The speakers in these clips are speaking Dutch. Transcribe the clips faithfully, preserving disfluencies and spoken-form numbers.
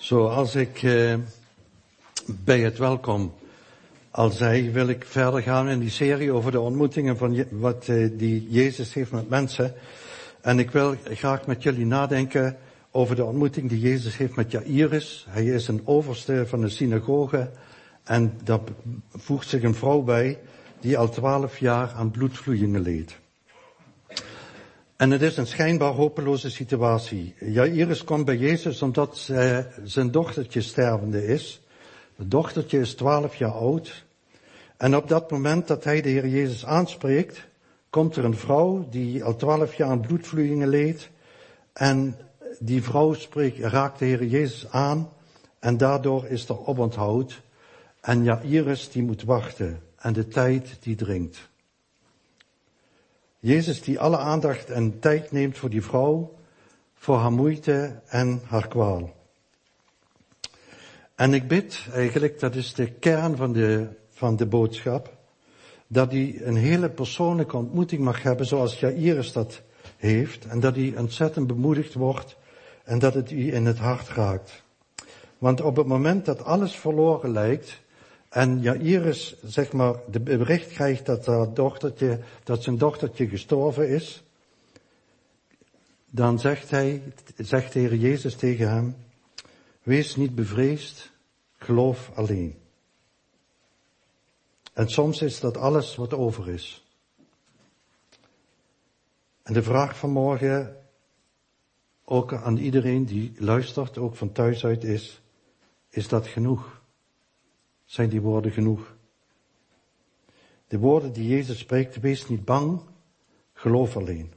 Zoals ik uh, bij het welkom al zei, wil ik verder gaan in die serie over de ontmoetingen van je, wat uh, die Jezus heeft met mensen. En ik wil graag met jullie nadenken over de ontmoeting die Jezus heeft met Jairus. Hij is een overste van de synagoge en daar voegt zich een vrouw bij die al twaalf jaar aan bloedvloeien leed. En het is een schijnbaar hopeloze situatie. Jairus komt bij Jezus omdat uh, zijn dochtertje stervende is. Het dochtertje is twaalf jaar oud. En op dat moment dat hij de Heer Jezus aanspreekt, komt er een vrouw die al twaalf jaar aan bloedvloeien leed. En die vrouw spreekt, raakt de Heer Jezus aan en daardoor is er oponthoud. En Jairus die moet wachten en de tijd die dringt. Jezus die alle aandacht en tijd neemt voor die vrouw, voor haar moeite en haar kwaal. En ik bid eigenlijk, dat is de kern van de, van de boodschap, dat hij een hele persoonlijke ontmoeting mag hebben zoals Jairus dat heeft. En dat hij ontzettend bemoedigd wordt en dat het u in het hart raakt. Want op het moment dat alles verloren lijkt en Jairus, zeg maar, de bericht krijgt dat haar dochtertje, dat zijn dochtertje gestorven is, dan zegt hij, zegt de Heer Jezus tegen hem, wees niet bevreesd, geloof alleen. En soms is dat alles wat over is. En de vraag van morgen, ook aan iedereen die luistert, ook van thuis uit is, is dat genoeg? Zijn die woorden genoeg? De woorden die Jezus spreekt, wees niet bang, geloof alleen.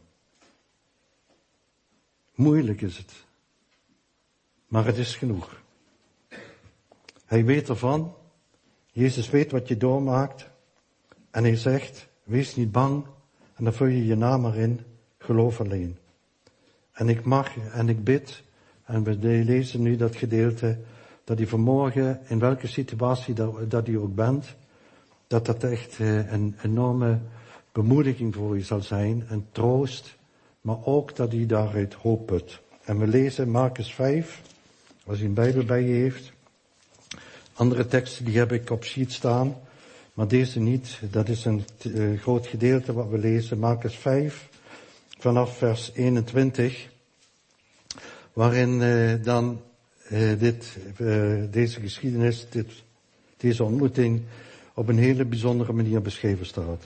Moeilijk is het, maar het is genoeg. Hij weet ervan, Jezus weet wat je doormaakt en hij zegt, wees niet bang en dan vul je je naam erin, geloof alleen. En ik mag en ik bid, en we lezen nu dat gedeelte, dat u vanmorgen, in welke situatie dat, dat u ook bent, dat dat echt een enorme bemoediging voor u zal zijn, een troost, maar ook dat u daaruit hoop put. En we lezen Marcus vijf, als u een Bijbel bij je heeft. Andere teksten die heb ik op sheet staan, maar deze niet. Dat is een uh, groot gedeelte wat we lezen. Marcus vijf, vanaf vers eenentwintig, waarin uh, dan uh, dit, uh, deze geschiedenis, dit, deze ontmoeting op een hele bijzondere manier beschreven staat.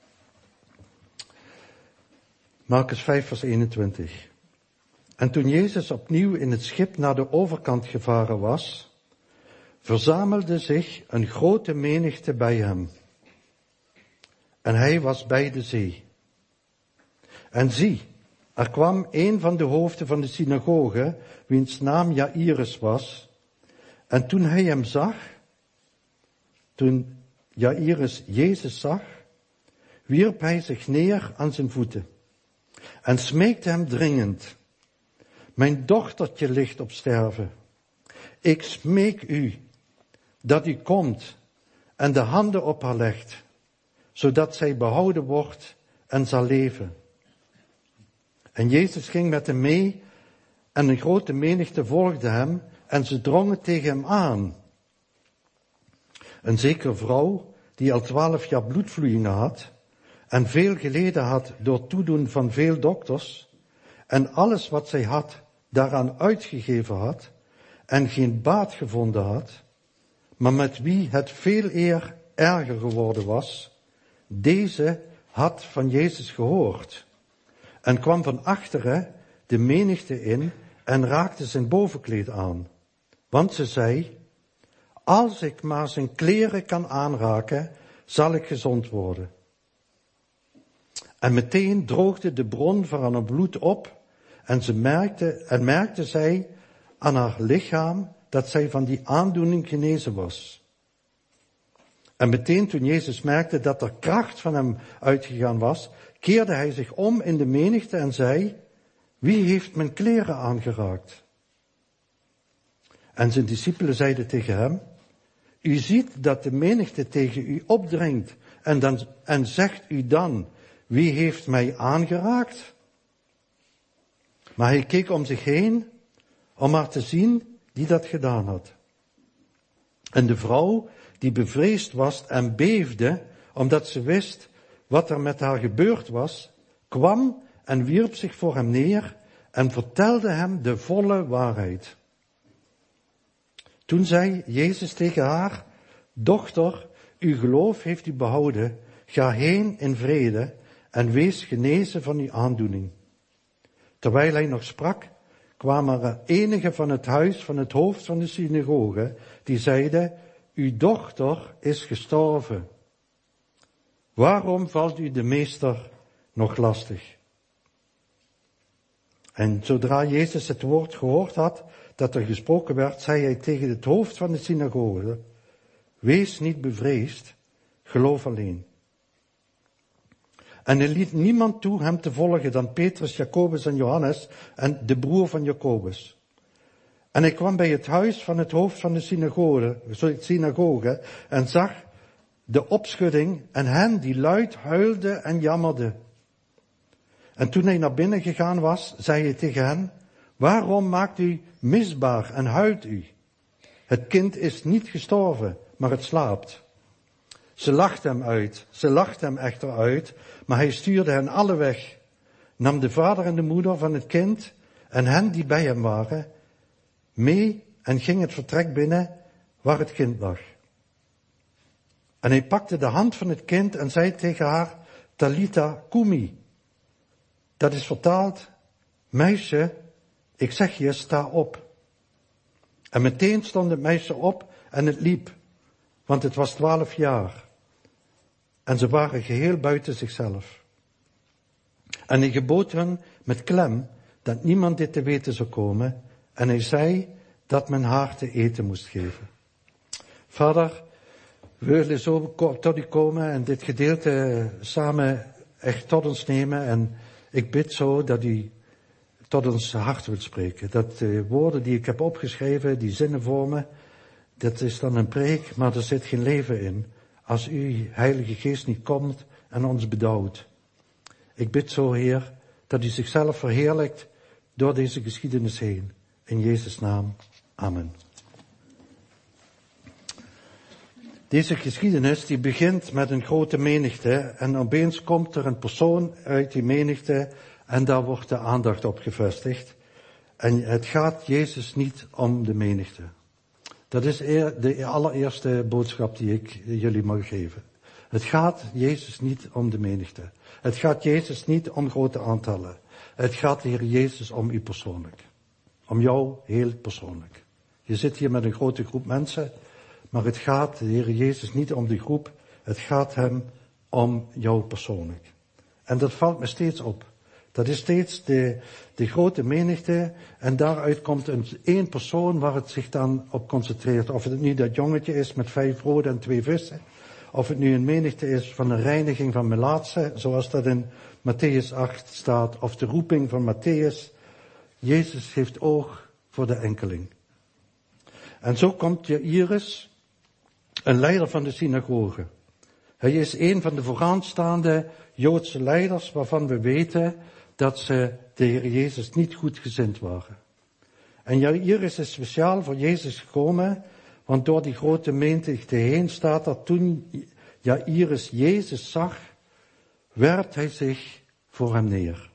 Marcus vijf, vers eenentwintig. En toen Jezus opnieuw in het schip naar de overkant gevaren was, verzamelde zich een grote menigte bij hem. En hij was bij de zee. En zie, er kwam een van de hoofden van de synagoge, wiens naam Jairus was. En toen hij hem zag, toen Jairus Jezus zag, wierp hij zich neer aan zijn voeten. En smeekte hem dringend, mijn dochtertje ligt op sterven. Ik smeek u dat u komt en de handen op haar legt, zodat zij behouden wordt en zal leven. En Jezus ging met hem mee en een grote menigte volgde hem en ze drongen tegen hem aan. Een zekere vrouw die al twaalf jaar bloedvloeien had en veel geleden had door toedoen van veel dokters en alles wat zij had daaraan uitgegeven had en geen baat gevonden had, maar met wie het veel eer erger geworden was, deze had van Jezus gehoord en kwam van achteren de menigte in en raakte zijn bovenkleed aan. Want ze zei, als ik maar zijn kleren kan aanraken, zal ik gezond worden. En meteen droogde de bron van haar bloed op en ze merkte, en merkte zij aan haar lichaam dat zij van die aandoening genezen was. En meteen toen Jezus merkte dat er kracht van hem uitgegaan was, keerde hij zich om in de menigte en zei, wie heeft mijn kleren aangeraakt? En zijn discipelen zeiden tegen hem, u ziet dat de menigte tegen u opdringt en, dan, en zegt u dan, wie heeft mij aangeraakt? Maar hij keek om zich heen om maar te zien die dat gedaan had. En de vrouw, die bevreesd was en beefde, omdat ze wist wat er met haar gebeurd was, kwam en wierp zich voor hem neer en vertelde hem de volle waarheid. Toen zei Jezus tegen haar: dochter, uw geloof heeft u behouden. Ga heen in vrede en wees genezen van uw aandoening. Terwijl hij nog sprak, kwamen er enigen van het huis van het hoofd van de synagoge, die zeiden: uw dochter is gestorven. Waarom valt u de meester nog lastig? En zodra Jezus het woord gehoord had dat er gesproken werd, zei hij tegen het hoofd van de synagoge: wees niet bevreesd, geloof alleen. En hij liet niemand toe hem te volgen dan Petrus, Jacobus en Johannes en de broer van Jacobus. En hij kwam bij het huis van het hoofd van de synagoge, synagoge en zag de opschudding en hen die luid huilden en jammerden. En toen hij naar binnen gegaan was, zei hij tegen hen: waarom maakt u misbaar en huilt u? Het kind is niet gestorven, maar het slaapt. Ze lachten hem uit, ze lachten hem echter uit, maar hij stuurde hen alle weg, nam de vader en de moeder van het kind en hen die bij hem waren mee en ging het vertrek binnen waar het kind lag. En hij pakte de hand van het kind en zei tegen haar: Talitha Kumi. Dat is vertaald: meisje, ik zeg je, sta op. En meteen stond het meisje op en het liep, want het was twaalf jaar. En ze waren geheel buiten zichzelf. En hij gebood hen met klem dat niemand dit te weten zou komen. En hij zei dat men haar te eten moest geven. Vader, we willen zo tot u komen en dit gedeelte samen echt tot ons nemen. En ik bid zo dat u tot ons hart wilt spreken. Dat de woorden die ik heb opgeschreven, die zinnen vormen, dat is dan een preek, maar er zit geen leven in. Als u, Heilige Geest, niet komt en ons bedouwt. Ik bid zo, Heer, dat u zichzelf verheerlijkt door deze geschiedenis heen. In Jezus' naam. Amen. Deze geschiedenis die begint met een grote menigte en opeens komt er een persoon uit die menigte en daar wordt de aandacht op gevestigd. En het gaat Jezus niet om de menigte. Dat is de allereerste boodschap die ik jullie mag geven. Het gaat Jezus niet om de menigte. Het gaat Jezus niet om grote aantallen. Het gaat de Heer Jezus om u persoonlijk. Om jou heel persoonlijk. Je zit hier met een grote groep mensen, maar het gaat de Heer Jezus niet om die groep. Het gaat hem om jou persoonlijk. En dat valt me steeds op. Dat is steeds de, de grote menigte en daaruit komt een één persoon waar het zich dan op concentreert. Of het nu dat jongetje is met vijf broden en twee vissen. Of het nu een menigte is van de reiniging van melaatsen, zoals dat in Matthäus acht staat. Of de roeping van Matthäus. Jezus heeft oog voor de enkeling. En zo komt Jairus, een leider van de synagoge. Hij is een van de vooraanstaande Joodse leiders waarvan we weten dat ze de Heer Jezus niet goed gezind waren. En Jairus is speciaal voor Jezus gekomen, want door die grote menigte heen staat dat toen Jairus Jezus zag, werpt hij zich voor hem neer.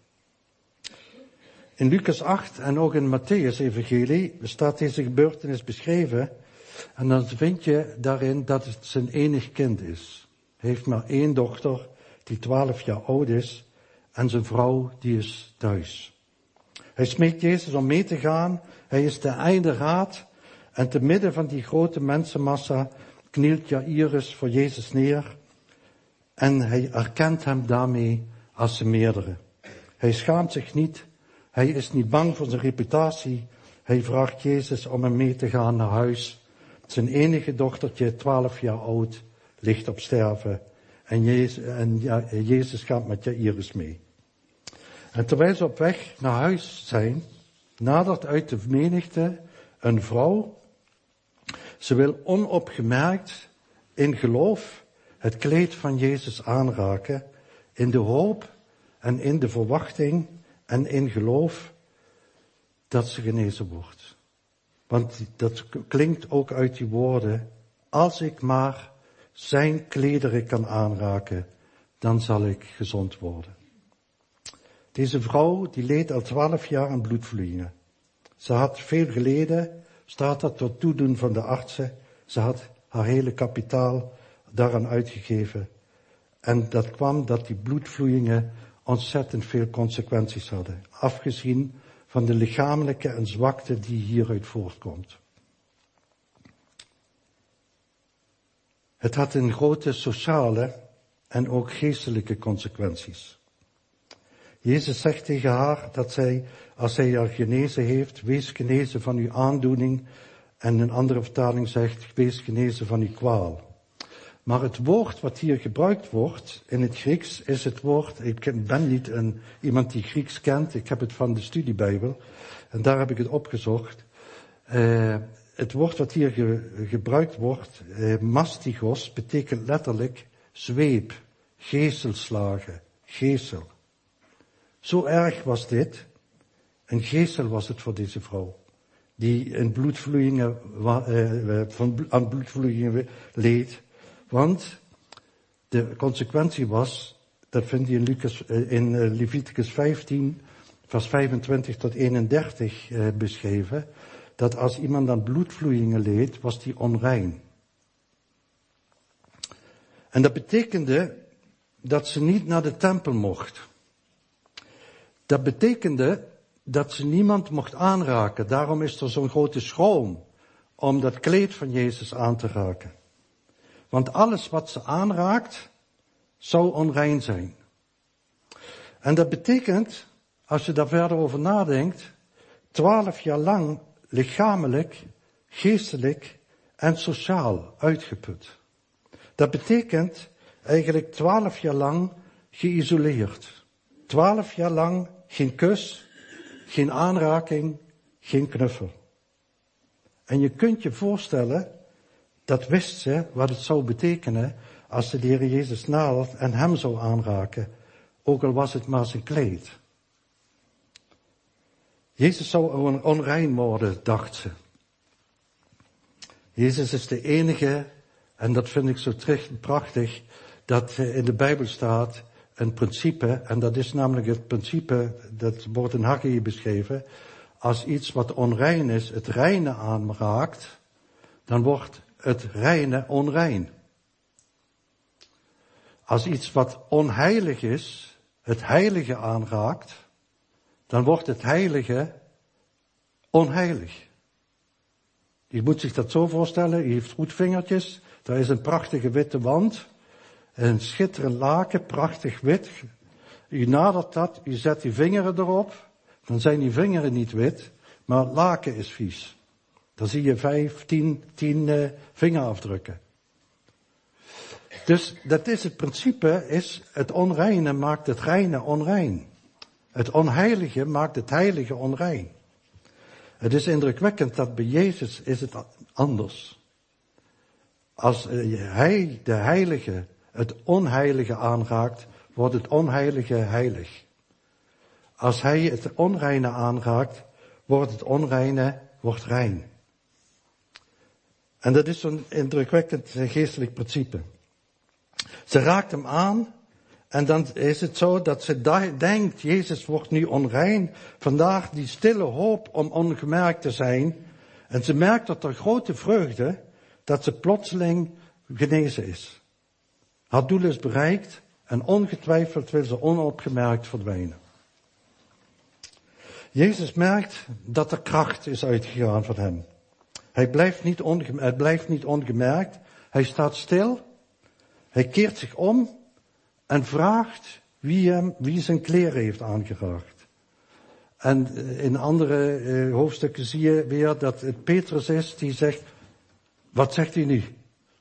In Lucas acht en ook in Matthäus evangelie staat deze gebeurtenis beschreven en dan vind je daarin dat het zijn enig kind is. Hij heeft maar één dochter die twaalf jaar oud is en zijn vrouw die is thuis. Hij smeekt Jezus om mee te gaan. Hij is de einde raad en te midden van die grote mensenmassa knielt Jairus voor Jezus neer en hij erkent hem daarmee als zijn meerdere. Hij schaamt zich niet. Hij is niet bang voor zijn reputatie. Hij vraagt Jezus om hem mee te gaan naar huis. Zijn enige dochtertje, twaalf jaar oud, ligt op sterven. En Jezus, en ja, Jezus gaat met Jairus mee. En terwijl ze op weg naar huis zijn, nadert uit de menigte een vrouw. Ze wil onopgemerkt in geloof het kleed van Jezus aanraken, in de hoop en in de verwachting en in geloof dat ze genezen wordt. Want dat klinkt ook uit die woorden. Als ik maar zijn klederen kan aanraken, dan zal ik gezond worden. Deze vrouw, die leed al twaalf jaar aan bloedvloeien. Ze had veel geleden, staat dat tot toedoen van de artsen. Ze had haar hele kapitaal daaraan uitgegeven. En dat kwam dat die bloedvloeien ontzettend veel consequenties hadden. Afgezien van de lichamelijke en zwakte die hieruit voortkomt. Het had een grote sociale en ook geestelijke consequenties. Jezus zegt tegen haar dat zij, als zij haar genezen heeft, wees genezen van uw aandoening. En een andere vertaling zegt, wees genezen van uw kwaal. Maar het woord wat hier gebruikt wordt in het Grieks is het woord, ik ben niet een, iemand die Grieks kent, ik heb het van de studiebijbel en daar heb ik het opgezocht. Uh, het woord wat hier ge, gebruikt wordt, uh, mastigos, betekent letterlijk zweep, geeselslagen, geesel. Zo erg was dit, een geesel was het voor deze vrouw, die in bloedvloeien, uh, van, aan bloedvloeien leed. Want de consequentie was, dat vind je in, Lucas, in Leviticus vijftien, vers vijfentwintig tot eenendertig eh, beschreven, dat als iemand aan bloedvloeien leed, was die onrein. En dat betekende dat ze niet naar de tempel mocht. Dat betekende dat ze niemand mocht aanraken. Daarom is er zo'n grote schroom om dat kleed van Jezus aan te raken. Want alles wat ze aanraakt, zou onrein zijn. En dat betekent, als je daar verder over nadenkt, twaalf jaar lang lichamelijk, geestelijk en sociaal uitgeput. Dat betekent eigenlijk twaalf jaar lang geïsoleerd. Twaalf jaar lang geen kus, geen aanraking, geen knuffel. En je kunt je voorstellen, dat wist ze wat het zou betekenen als ze de Heer Jezus nadert en hem zou aanraken, ook al was het maar zijn kleed. Jezus zou onrein worden, dacht ze. Jezus is de enige, en dat vind ik zo terug prachtig, dat in de Bijbel staat een principe, en dat is namelijk het principe, dat wordt in Haggai beschreven, als iets wat onrein is, het reine aanraakt, dan wordt het reine onrein. Als iets wat onheilig is, het heilige aanraakt, dan wordt het heilige onheilig. Je moet zich dat zo voorstellen, u heeft goed vingertjes, daar is een prachtige witte wand, een schitterend laken, prachtig wit. U nadert dat, u zet uw vingeren erop, dan zijn die vingeren niet wit, maar het laken is vies. Dan zie je vijf, tien, tien uh, vingerafdrukken. Dus dat is het principe, is het onreine maakt het reine onrein. Het onheilige maakt het heilige onrein. Het is indrukwekkend dat bij Jezus is het anders. Als uh, hij, de heilige, het onheilige aanraakt, wordt het onheilige heilig. Als hij het onreine aanraakt, wordt het onreine wordt rein. En dat is zo'n indrukwekkend geestelijk principe. Ze raakt hem aan en dan is het zo dat ze denkt, Jezus wordt nu onrein. Vandaag die stille hoop om ongemerkt te zijn. En ze merkt tot haar grote vreugde dat ze plotseling genezen is. Haar doel is bereikt en ongetwijfeld wil ze onopgemerkt verdwijnen. Jezus merkt dat er kracht is uitgegaan van hem. Hij blijft niet ongemerkt, hij blijft niet ongemerkt. Hij staat stil. Hij keert zich om en vraagt wie hem, wie zijn kleren heeft aangeraakt. En in andere uh, hoofdstukken zie je weer dat het Petrus is die zegt, wat zegt u nu?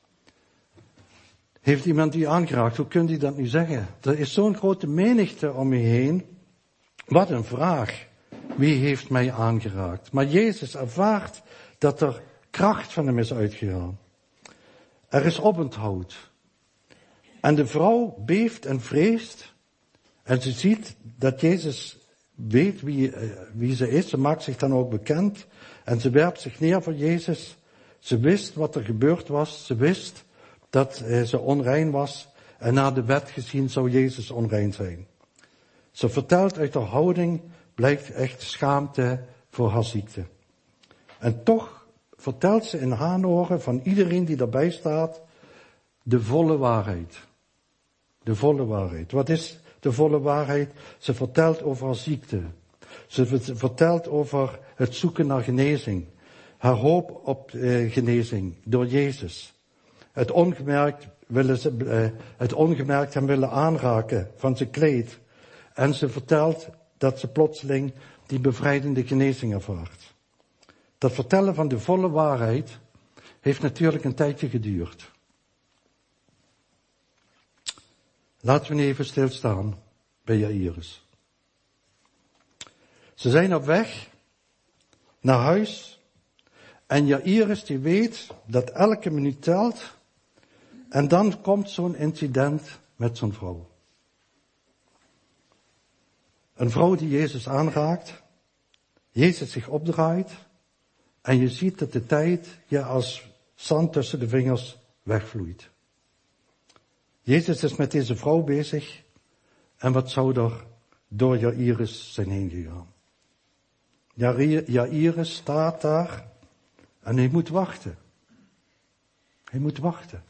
Heeft iemand u aangeraakt? Hoe kunt u dat nu zeggen? Er is zo'n grote menigte om u heen. Wat een vraag. Wie heeft mij aangeraakt? Maar Jezus ervaart dat er kracht van hem is uitgegaan. Er is oponthoud. En de vrouw beeft en vreest. En ze ziet dat Jezus weet wie, wie ze is. Ze maakt zich dan ook bekend. En ze werpt zich neer voor Jezus. Ze wist wat er gebeurd was. Ze wist dat ze onrein was. En naar de wet gezien zou Jezus onrein zijn. Ze vertelt uit haar houding, blijkt echt schaamte voor haar ziekte. En toch vertelt ze in haar oren van iedereen die erbij staat, de volle waarheid. De volle waarheid. Wat is de volle waarheid? Ze vertelt over haar ziekte. Ze vertelt over het zoeken naar genezing. Haar hoop op eh, genezing door Jezus. Het ongemerkt, willen ze, eh, het ongemerkt hem willen aanraken van zijn kleed. En ze vertelt dat ze plotseling die bevrijdende genezing ervaart. Dat vertellen van de volle waarheid heeft natuurlijk een tijdje geduurd. Laten we even stilstaan bij Jairus. Ze zijn op weg naar huis. En Jairus die weet dat elke minuut telt. En dan komt zo'n incident met zo'n vrouw. Een vrouw die Jezus aanraakt. Jezus zich opdraait. En je ziet dat de tijd je als zand tussen de vingers wegvloeit. Jezus is met deze vrouw bezig. En wat zou er door Jairus zijn heen gegaan? Jairus staat daar en hij moet wachten. Hij moet wachten.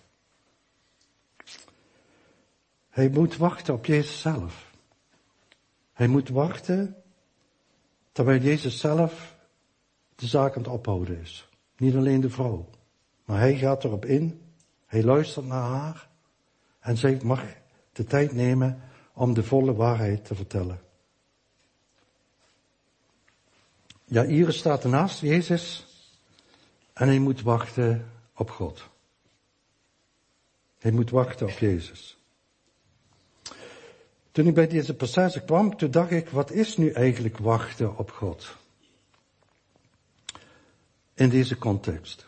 Hij moet wachten op Jezus zelf. Hij moet wachten terwijl Jezus zelf de zaak aan het ophouden is. Niet alleen de vrouw. Maar hij gaat erop in. Hij luistert naar haar. En zij mag de tijd nemen om de volle waarheid te vertellen. Jairus staat naast Jezus. En hij moet wachten op God. Hij moet wachten op Jezus. Toen ik bij deze passage kwam, toen dacht ik, wat is nu eigenlijk wachten op God? In deze context.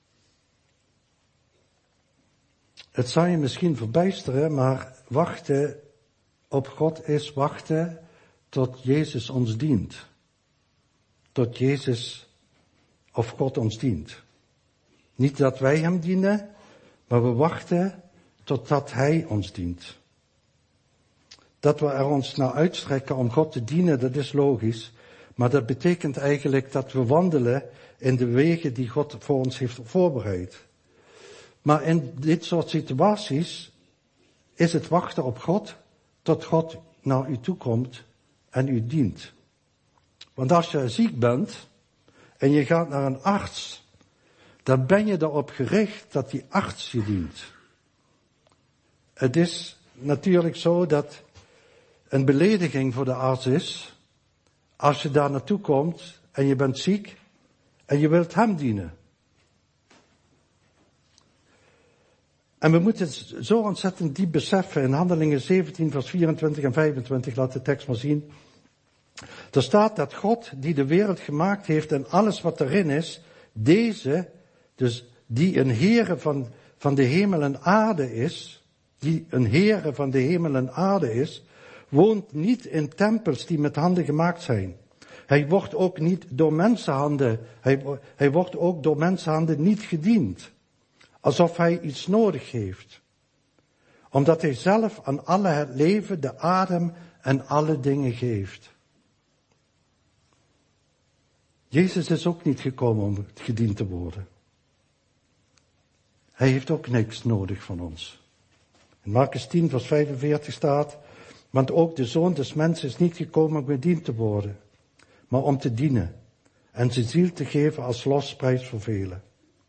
Het zou je misschien verbijsteren, maar wachten op God is wachten tot Jezus ons dient. Tot Jezus of God ons dient. Niet dat wij hem dienen, maar we wachten totdat hij ons dient. Dat we er ons naar uitstrekken om God te dienen, dat is logisch. Maar dat betekent eigenlijk dat we wandelen in de wegen die God voor ons heeft voorbereid. Maar in dit soort situaties is het wachten op God tot God naar u toe komt en u dient. Want als je ziek bent en je gaat naar een arts, dan ben je erop gericht dat die arts je dient. Het is natuurlijk zo dat een belediging voor de arts is als je daar naartoe komt en je bent ziek en je wilt hem dienen. En we moeten het zo ontzettend diep beseffen. In Handelingen zeventien vers vierentwintig en vijfentwintig, laat de tekst maar zien. Er staat dat God die de wereld gemaakt heeft en alles wat erin is, deze, dus die een Heere van, van de hemel en aarde is, die een Heere van de hemel en aarde is, woont niet in tempels die met handen gemaakt zijn. Hij wordt ook niet door mensenhanden, hij, hij wordt ook door mensenhanden niet gediend. Alsof hij iets nodig heeft. Omdat hij zelf aan alle het leven, de adem en alle dingen geeft. Jezus is ook niet gekomen om gediend te worden. Hij heeft ook niks nodig van ons. In Markus tien vers vijfenveertig staat, want ook de Zoon des Mensen is niet gekomen om gediend te worden, maar om te dienen en zijn ziel te geven als losprijs voor velen.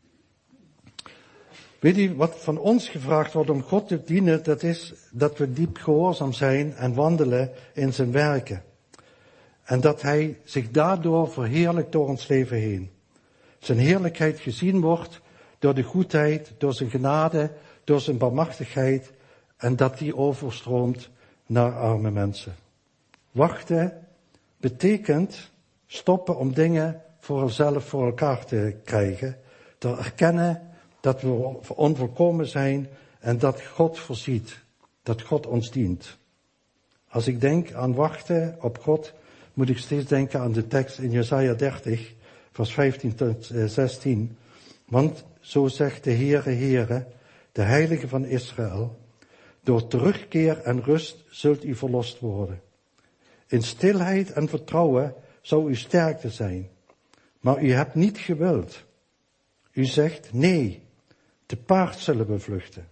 Weet u, wat van ons gevraagd wordt om God te dienen, dat is dat we diep gehoorzaam zijn en wandelen in zijn werken. En dat hij zich daardoor verheerlijkt door ons leven heen. Zijn heerlijkheid gezien wordt door de goedheid, door zijn genade, door zijn barmhartigheid en dat die overstroomt naar arme mensen. Wachten betekent stoppen om dingen voor onszelf voor elkaar te krijgen. Te erkennen dat we onvolkomen zijn en dat God voorziet. Dat God ons dient. Als ik denk aan wachten op God, moet ik steeds denken aan de tekst in Jesaja dertig, vers vijftien tot zestien. Want zo zegt de Heere, Heere, de Heilige van Israël, door terugkeer en rust zult u verlost worden. In stilheid en vertrouwen zou uw sterkte zijn. Maar u hebt niet gewild. U zegt, nee, te paard zullen we vluchten.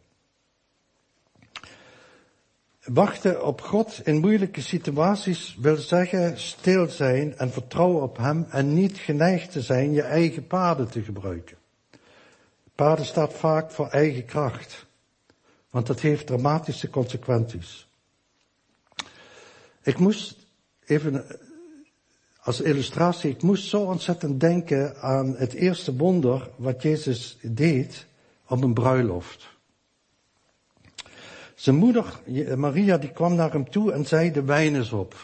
Wachten op God in moeilijke situaties wil zeggen stil zijn en vertrouwen op Hem en niet geneigd te zijn je eigen paden te gebruiken. Paden staat vaak voor eigen kracht, want dat heeft dramatische consequenties. Ik moest even als illustratie, ik moest zo ontzettend denken aan het eerste wonder wat Jezus deed op een bruiloft. Zijn moeder, Maria, die kwam naar hem toe en zei, de wijn is op.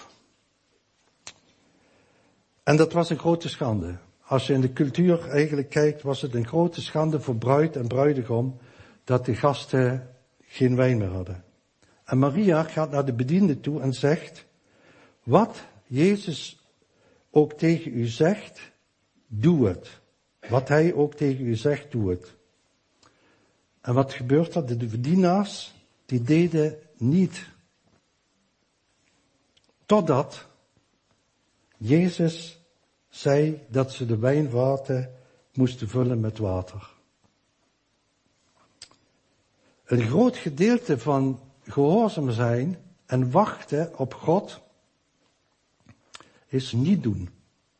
En dat was een grote schande. Als je in de cultuur eigenlijk kijkt, was het een grote schande voor bruid en bruidegom dat de gasten geen wijn meer hadden. En Maria gaat naar de bediende toe en zegt, wat Jezus ook tegen u zegt, doe het. Wat hij ook tegen u zegt, doe het. En wat gebeurt er? De bedienaars, die deden niet. Totdat Jezus zei dat ze de wijnvaten moesten vullen met water. Een groot gedeelte van gehoorzaam zijn en wachten op God is niet doen.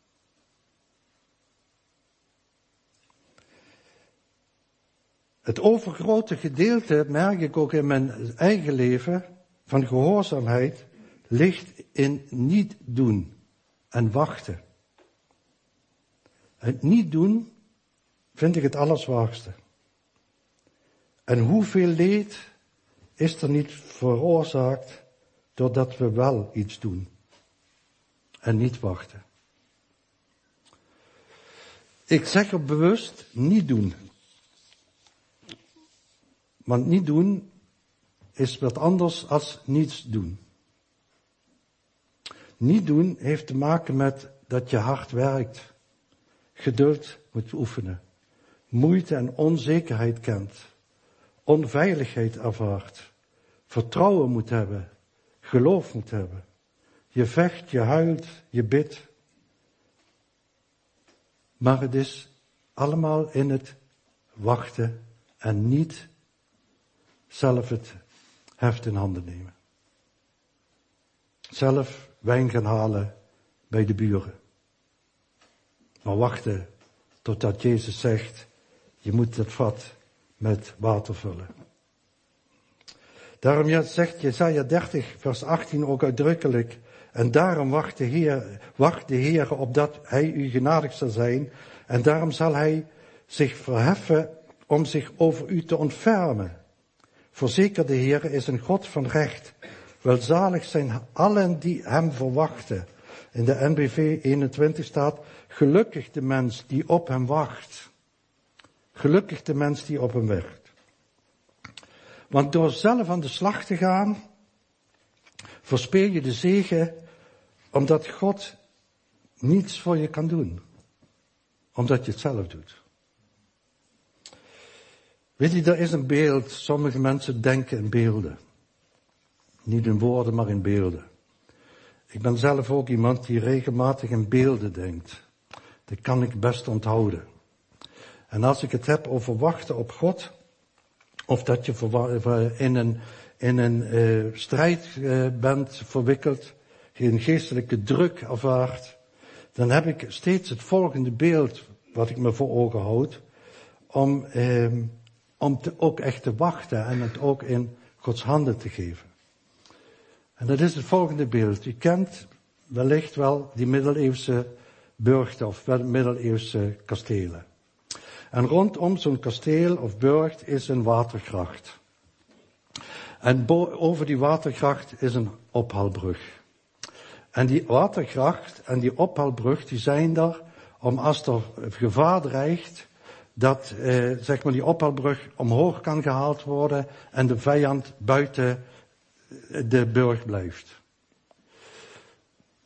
Het overgrote gedeelte, merk ik ook in mijn eigen leven, van gehoorzaamheid, ligt in niet doen en wachten. Het niet doen vind ik het allerzwaarste. En hoeveel leed is er niet veroorzaakt doordat we wel iets doen en niet wachten. Ik zeg er bewust niet doen. Want niet doen is wat anders als niets doen. Niet doen heeft te maken met dat je hard werkt, geduld moet oefenen, moeite en onzekerheid kent, onveiligheid ervaart, vertrouwen moet hebben, geloof moet hebben. Je vecht, je huilt, je bidt. Maar het is allemaal in het wachten en niet zelf het heft in handen nemen. Zelf wijn gaan halen bij de buren. Maar wachten totdat Jezus zegt, je moet het vat met water vullen. Daarom zegt Jesaja dertig vers achttien ook uitdrukkelijk, en daarom wacht de Heer, wacht de Heer opdat hij u genadig zal zijn, en daarom zal hij zich verheffen om zich over u te ontfermen. Voorzeker, de Heer is een God van recht. Welzalig zijn allen die hem verwachten. In de N B V eenentwintig staat, gelukkig de mens die op hem wacht. Gelukkig de mens die op hem wacht. Want door zelf aan de slag te gaan, verspeel je de zegen, omdat God niets voor je kan doen. Omdat je het zelf doet. Weet je, er is een beeld. Sommige mensen denken in beelden. Niet in woorden, maar in beelden. Ik ben zelf ook iemand die regelmatig in beelden denkt. Dat kan ik best onthouden. En als ik het heb over wachten op God, of dat je in een, in een uh, strijd uh, bent verwikkeld, een geestelijke druk ervaart, dan heb ik steeds het volgende beeld wat ik me voor ogen houd, om, uh, om te, ook echt te wachten en het ook in Gods handen te geven. En dat is het volgende beeld. U kent wellicht wel die middeleeuwse burchten of middeleeuwse kastelen. En rondom zo'n kasteel of burcht is een watergracht. En over die watergracht is een ophaalbrug. En die watergracht en die ophaalbrug, die zijn er om als er gevaar dreigt, dat eh, zeg maar die ophaalbrug omhoog kan gehaald worden en de vijand buiten de burcht blijft.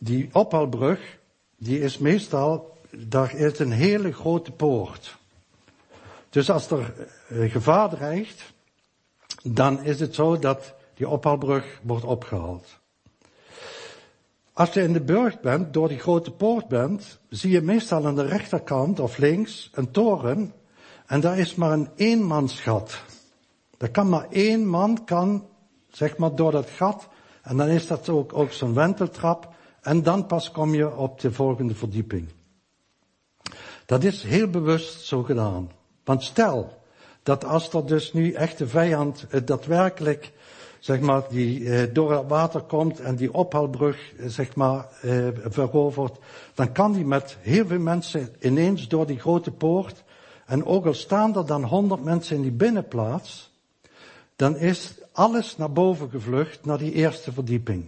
die ophaalbrug, die is meestal, daar is een hele grote poort. Dus als er uh, gevaar dreigt, dan is het zo dat die ophaalbrug wordt opgehaald. Als je in de burcht bent, door die grote poort bent, zie je meestal aan de rechterkant of links een toren. En daar is maar een eenmansgat. Er kan maar één man, kan, zeg maar, door dat gat. En dan is dat ook, ook zo'n wenteltrap. En dan pas kom je op de volgende verdieping. Dat is heel bewust zo gedaan. Want stel, dat als er dus nu echt de vijand uh, daadwerkelijk, zeg maar, die uh, door het water komt en die ophaalbrug, uh, zeg maar, uh, verovert, dan kan die met heel veel mensen ineens door die grote poort. En ook al staan er dan honderd mensen in die binnenplaats, dan is alles naar boven gevlucht, naar die eerste verdieping.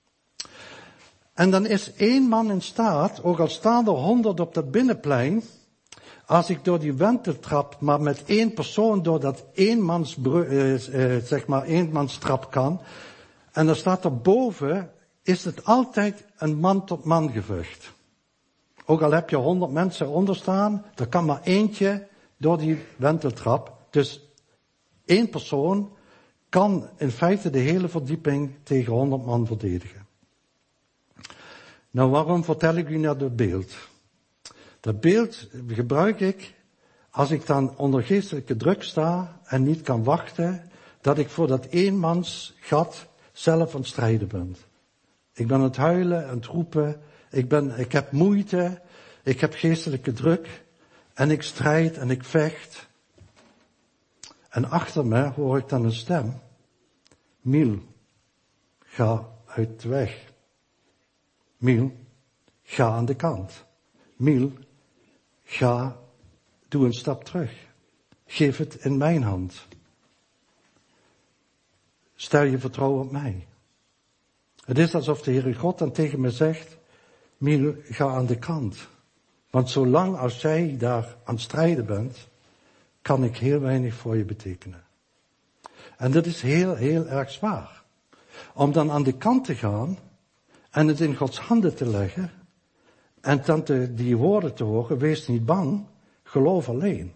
En dan is één man in staat, ook al staan er honderd op dat binnenplein, als ik door die wenteltrap maar met één persoon door dat eenmans, uh, uh, zeg maar eenmanstrap kan, en dan staat er boven, is het altijd een man-tot-man gevecht. Ook al heb je honderd mensen onder staan, er kan maar eentje door die wenteltrap. Dus één persoon kan in feite de hele verdieping tegen honderd man verdedigen. Nou, waarom vertel ik u nou dat beeld? Dat beeld gebruik ik als ik dan onder geestelijke druk sta en niet kan wachten, dat ik voor dat eenmansgat zelf aan het strijden ben. Ik ben aan het huilen, aan het roepen, ik ben, ik heb moeite, ik heb geestelijke druk en ik strijd en ik vecht. En achter me hoor ik dan een stem. Miel, ga uit de weg. Miel, ga aan de kant. Miel, ga, doe een stap terug. Geef het in mijn hand. Stel je vertrouwen op mij. Het is alsof de Heere God dan tegen me zegt, Miel, ga aan de kant. Want zolang als jij daar aan het strijden bent, kan ik heel weinig voor je betekenen. En dat is heel, heel erg zwaar. Om dan aan de kant te gaan en het in Gods handen te leggen en dan te, die woorden te horen, wees niet bang, geloof alleen.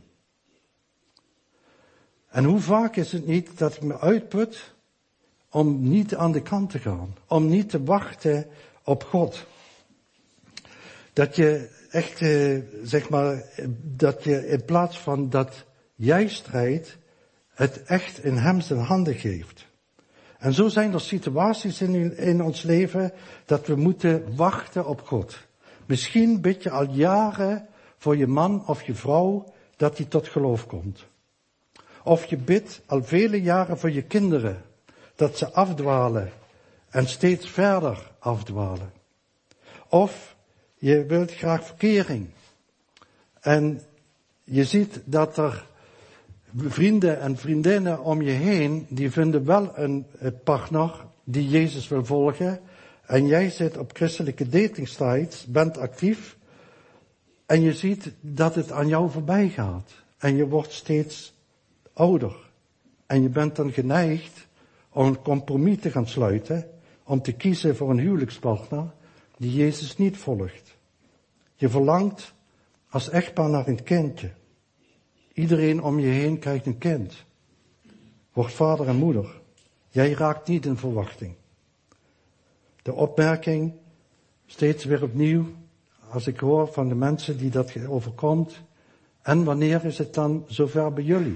En hoe vaak is het niet dat het me uitput om niet aan de kant te gaan, om niet te wachten op God. Dat je echt, eh, zeg maar, dat je in plaats van dat jij strijdt, het echt in hem zijn handen geeft. En zo zijn er situaties in, in ons leven dat we moeten wachten op God. Misschien bid je al jaren voor je man of je vrouw dat hij tot geloof komt. Of je bidt al vele jaren voor je kinderen dat ze afdwalen en steeds verder afdwalen. Of je wilt graag verkering en je ziet dat er vrienden en vriendinnen om je heen, die vinden wel een partner die Jezus wil volgen. En jij zit op christelijke datingsites, bent actief. En je ziet dat het aan jou voorbij gaat. En je wordt steeds ouder. En je bent dan geneigd om een compromis te gaan sluiten. Om te kiezen voor een huwelijkspartner die Jezus niet volgt. Je verlangt als echtpaar naar een kindje. Iedereen om je heen krijgt een kind. Wordt vader en moeder. Jij raakt niet in verwachting. De opmerking, steeds weer opnieuw, als ik hoor van de mensen die dat overkomt. En wanneer is het dan zover bij jullie?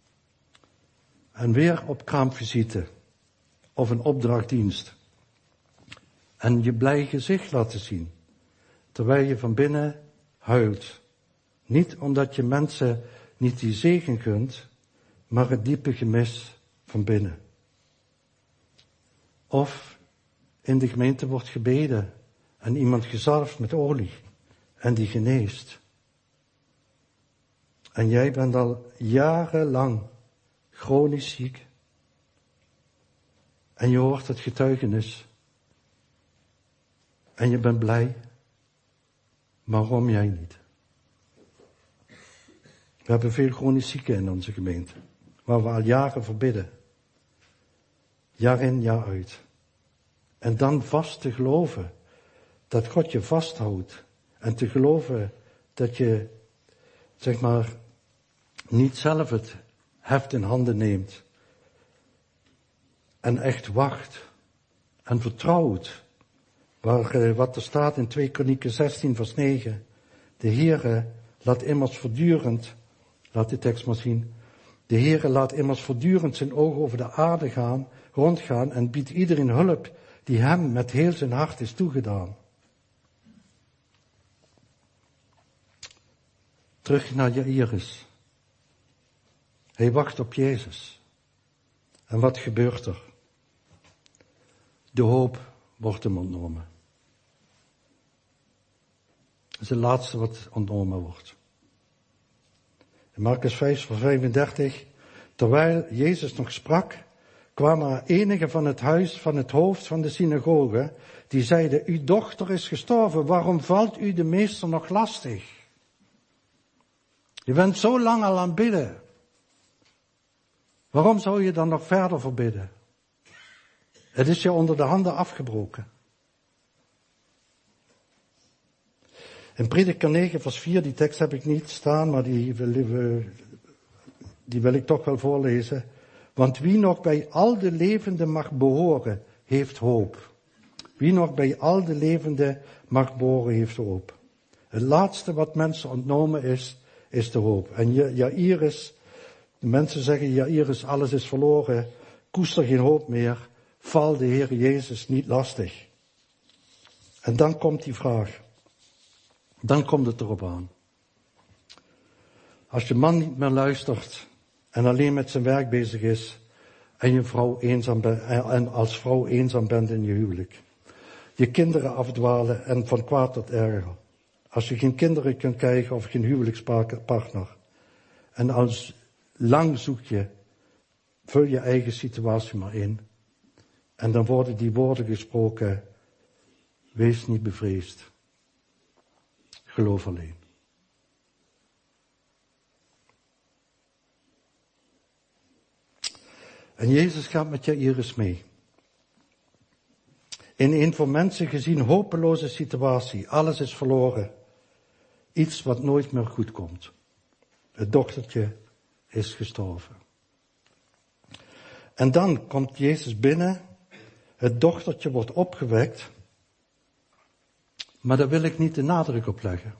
En weer op kraamvisite. Of een opdrachtdienst. En je blij gezicht laten zien. Terwijl je van binnen huilt. Niet omdat je mensen niet die zegen gunt, maar het diepe gemis van binnen. Of in de gemeente wordt gebeden en iemand gezalfd met olie en die geneest. En jij bent al jarenlang chronisch ziek en je hoort het getuigenis en je bent blij, maar waarom jij niet? We hebben veel chronisch zieken in onze gemeente, waar we al jaren voor bidden. Jaar in, jaar uit. En dan vast te geloven dat God je vasthoudt. En te geloven dat je, zeg maar, niet zelf het heft in handen neemt. En echt wacht. En vertrouwt. Waar, wat er staat in twee Kronieken zestien vers negen. De Heere laat immers voortdurend, laat die tekst maar zien. De Heere laat immers voortdurend zijn ogen over de aarde gaan, rondgaan en biedt iedereen hulp die hem met heel zijn hart is toegedaan. Terug naar Jairus. Hij wacht op Jezus. En wat gebeurt er? De hoop wordt hem ontnomen. Dat is het laatste wat ontnomen wordt. In Markus vijf vers vijfendertig. Terwijl Jezus nog sprak, kwamen er enigen van het huis van het hoofd van de synagoge, die zeiden, uw dochter is gestorven, waarom valt u de meester nog lastig? Je bent zo lang al aan het bidden. Waarom zou je dan nog verder verbidden? Het is je onder de handen afgebroken. In Prediker negen vers vier, die tekst heb ik niet staan, maar die wil, die wil ik toch wel voorlezen. Want wie nog bij al de levenden mag behoren, heeft hoop. Wie nog bij al de levenden mag behoren, heeft hoop. Het laatste wat mensen ontnomen is, is de hoop. En Jairus, de mensen zeggen, Jairus, alles is verloren, koester geen hoop meer, val de Heer Jezus niet lastig. En dan komt die vraag. Dan komt het erop aan. Als je man niet meer luistert en alleen met zijn werk bezig is en je vrouw eenzaam bent, en als vrouw eenzaam bent in je huwelijk. Je kinderen afdwalen en van kwaad tot erger. Als je geen kinderen kunt krijgen of geen huwelijkspartner. En als lang zoek je, vul je eigen situatie maar in. En dan worden die woorden gesproken, wees niet bevreesd. Geloof alleen. En Jezus gaat met Jairus mee. In een voor mensen gezien hopeloze situatie. Alles is verloren. Iets wat nooit meer goed komt. Het dochtertje is gestorven. En dan komt Jezus binnen. Het dochtertje wordt opgewekt. Maar daar wil ik niet de nadruk op leggen.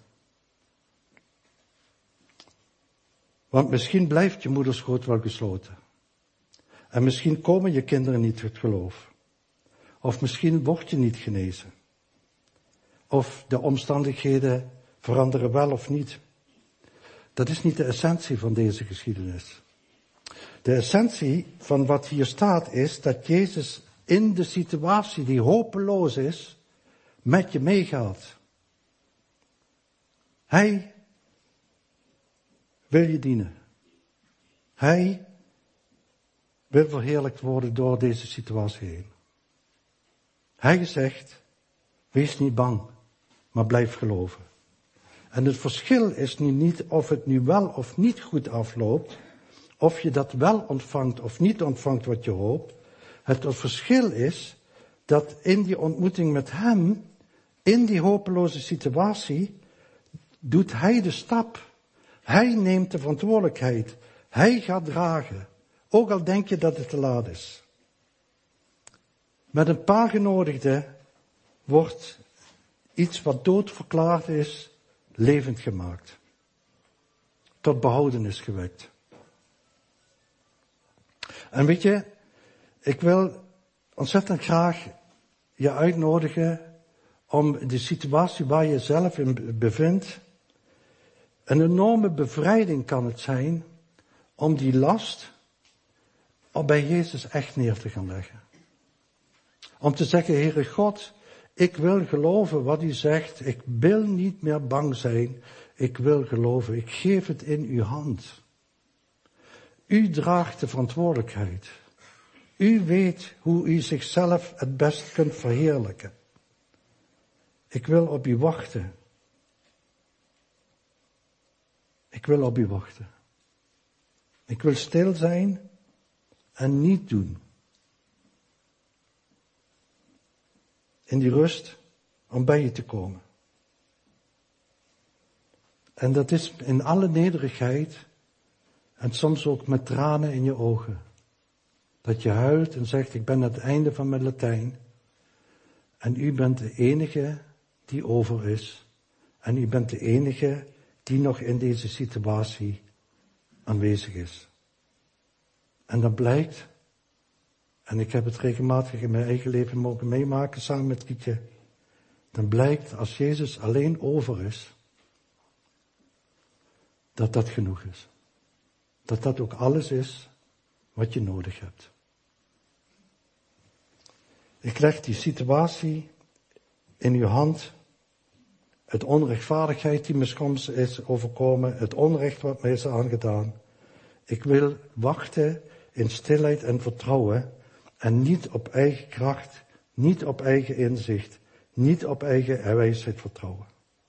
Want misschien blijft je moederschoot wel gesloten. En misschien komen je kinderen niet tot geloof. Of misschien word je niet genezen. Of de omstandigheden veranderen wel of niet. Dat is niet de essentie van deze geschiedenis. De essentie van wat hier staat is dat Jezus in de situatie die hopeloos is, met je meegaat. Hij wil je dienen. Hij wil verheerlijkt worden door deze situatie heen. Hij zegt, wees niet bang, maar blijf geloven. En het verschil is nu niet of het nu wel of niet goed afloopt, of je dat wel ontvangt of niet ontvangt wat je hoopt. Het verschil is dat in die ontmoeting met hem, in die hopeloze situatie, doet hij de stap. Hij neemt de verantwoordelijkheid. Hij gaat dragen. Ook al denk je dat het te laat is. Met een paar genodigden wordt iets wat dood verklaard is, levend gemaakt. Tot behoudenis gewekt. En weet je, ik wil ontzettend graag je uitnodigen om de situatie waar je zelf in bevindt, een enorme bevrijding kan het zijn om die last bij Jezus echt neer te gaan leggen. Om te zeggen, Heere God, ik wil geloven wat u zegt. Ik wil niet meer bang zijn. Ik wil geloven. Ik geef het in uw hand. U draagt de verantwoordelijkheid. U weet hoe u zichzelf het best kunt verheerlijken. Ik wil op u wachten. Ik wil op u wachten. Ik wil stil zijn en niet doen. In die rust om bij je te komen. En dat is in alle nederigheid en soms ook met tranen in je ogen. Dat je huilt en zegt, ik ben aan het einde van mijn Latijn. En u bent de enige die over is. En u bent de enige die nog in deze situatie aanwezig is. En dat blijkt, en ik heb het regelmatig in mijn eigen leven mogen meemaken samen met Kietje. Dan blijkt als Jezus alleen over is, dat dat genoeg is. Dat dat ook alles is wat je nodig hebt. Ik leg die situatie in uw hand. Het onrechtvaardigheid die me soms is overkomen. Het onrecht wat mij is aangedaan. Ik wil wachten in stilheid en vertrouwen. En niet op eigen kracht. Niet op eigen inzicht. Niet op eigen wijsheid vertrouwen.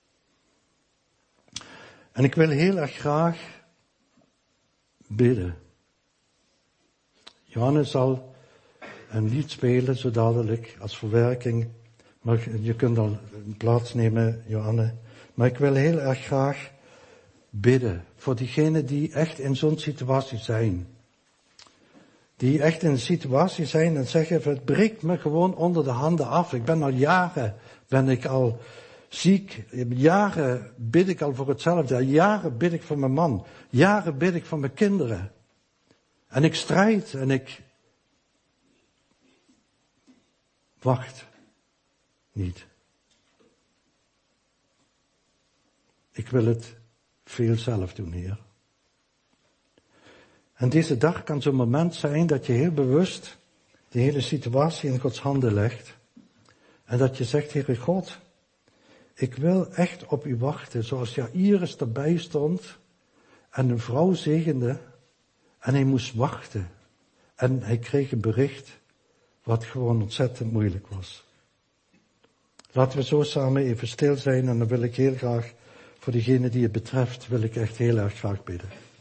En ik wil heel erg graag bidden. Johannes zal een lied spelen zo dadelijk als verwerking. Maar je kunt al plaatsnemen, Johanne. Maar ik wil heel erg graag bidden voor diegenen die echt in zo'n situatie zijn. Die echt in een situatie zijn en zeggen, het breekt me gewoon onder de handen af. Ik ben al jaren, ben ik al ziek. Jaren bid ik al voor hetzelfde. Jaren bid ik voor mijn man. Jaren bid ik voor mijn kinderen. En ik strijd en ik wacht niet. Ik wil het veel zelf doen, Heer. En deze dag kan zo'n moment zijn dat je heel bewust de hele situatie in Gods handen legt. En dat je zegt, Heere God, ik wil echt op u wachten. Zoals Jairus erbij stond en een vrouw zegende en hij moest wachten. En hij kreeg een bericht wat gewoon ontzettend moeilijk was. Laten we zo samen even stil zijn en dan wil ik heel graag, voor degene die het betreft, wil ik echt heel erg graag bidden.